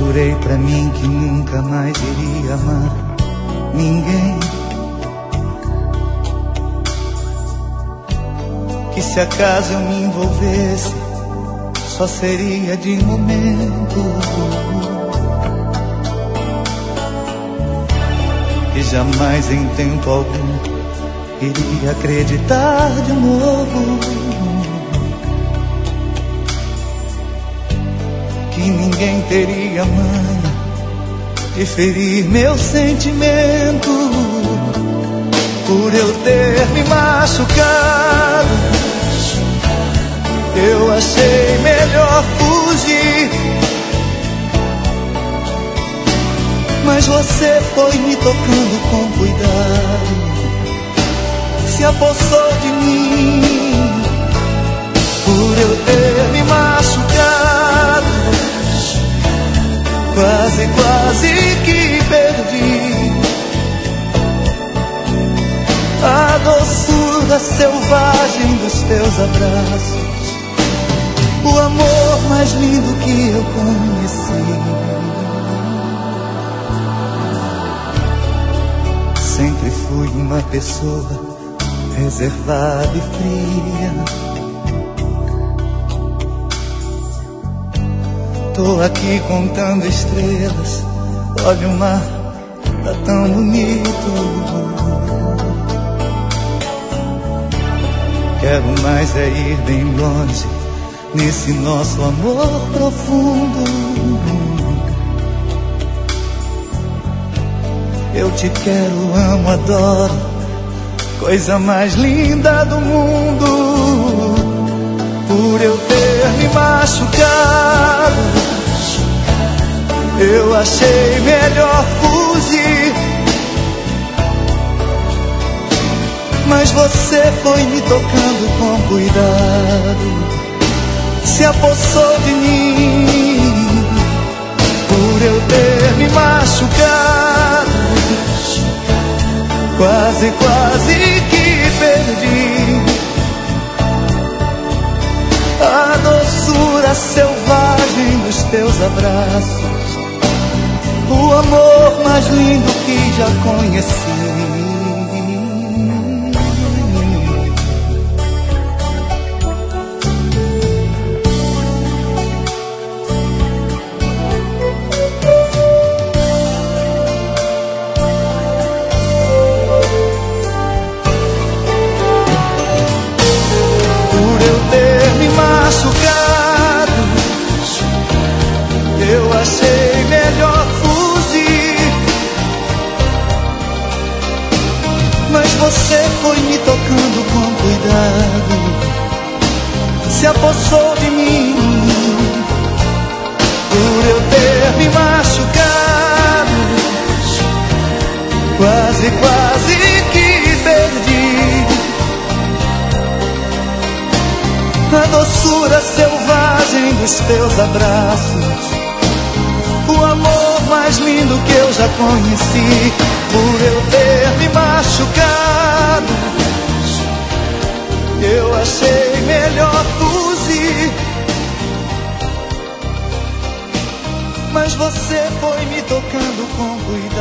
Jurei pra mim que nunca mais iria amar ninguém, que se acaso eu me envolvesse só seria de momento, que jamais em tempo algum iria acreditar de novo, que ninguém teria manha de ferir meu sentimento, por eu ter me machucado. Eu achei melhor fugir, mas você foi me tocando com cuidado, se apossou de mim, por eu ter me machucado. Quase, quase que perdi a doçura selvagem dos teus abraços, o amor mais lindo que eu conheci. Sempre fui uma pessoa reservada e fria. Tô aqui contando estrelas, olha o mar, tá tão bonito. Quero mais é ir bem longe nesse nosso amor profundo. Eu te quero, amo, adoro, coisa mais linda do mundo. Por eu ter me machucado, eu achei melhor fugir, mas você foi me tocando com cuidado, se apossou de mim, por eu ter me machucado. Quase, quase que perdi a doçura selvagem dos teus abraços, o amor mais lindo que já conheci. Eu achei melhor fugir, mas você foi me tocando com cuidado, se apossou de mim, por eu ter me machucado. Quase, quase que perdi a doçura selvagem dos teus abraços, o amor mais lindo que eu já conheci. Por eu ter me machucado, eu achei melhor fugir, mas você foi me tocando com cuidado,